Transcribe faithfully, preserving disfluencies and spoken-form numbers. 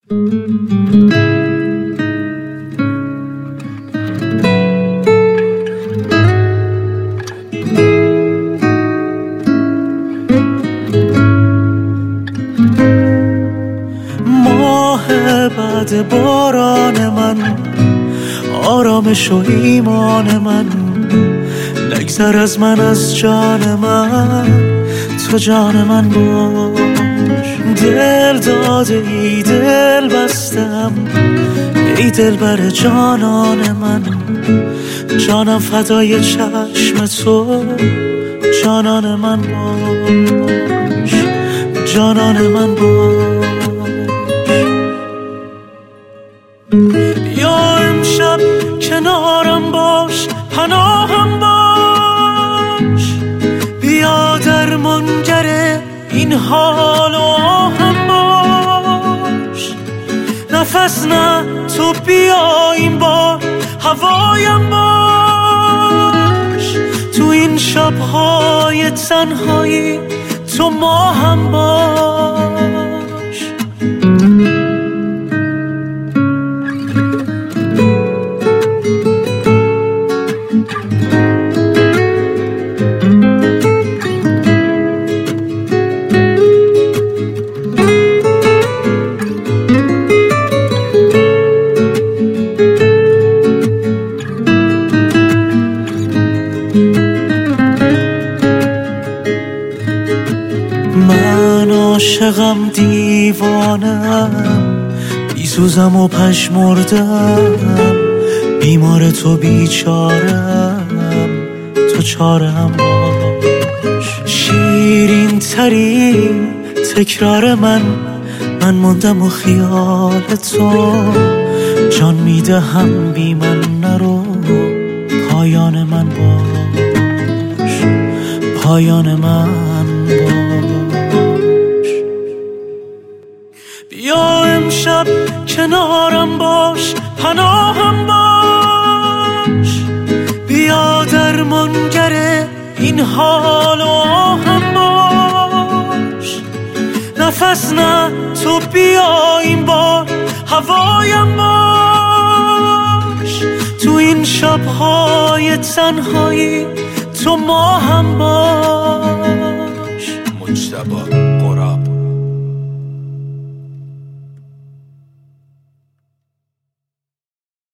ماه بعد باران من، آرامش و ایمان من، نگذر از من از جان من، تو جان من باش. دل داده ای دل بستم، ای دل بر جانان من، جانم فدای چشم تو، جانان من باش، جانان من باش. یا امشب کنارم باش، پناهم باش، بیا درمانگر این حال و آهم باش. نفس نه تو بیا این بار هوایم باش، تو این شب‌های تنهایی تو ماهم باش. من عاشقم دیوانم، بیسوزم و پشمردم، بیمار تو بیچارم، تو چارم باش. شیرین ترین تکرار من، من ماندم و خیال تو، جان میدهم بی من نرو، پایان من باش، پایان من باش. بیا امشب کنارم باش، پناهم باش، بیا درمانگر این حال و آهم باش. نفس نه تو بیا این بار هوایم باش، تو این شب‌های تنهایی تو ماهم باش. مجتبی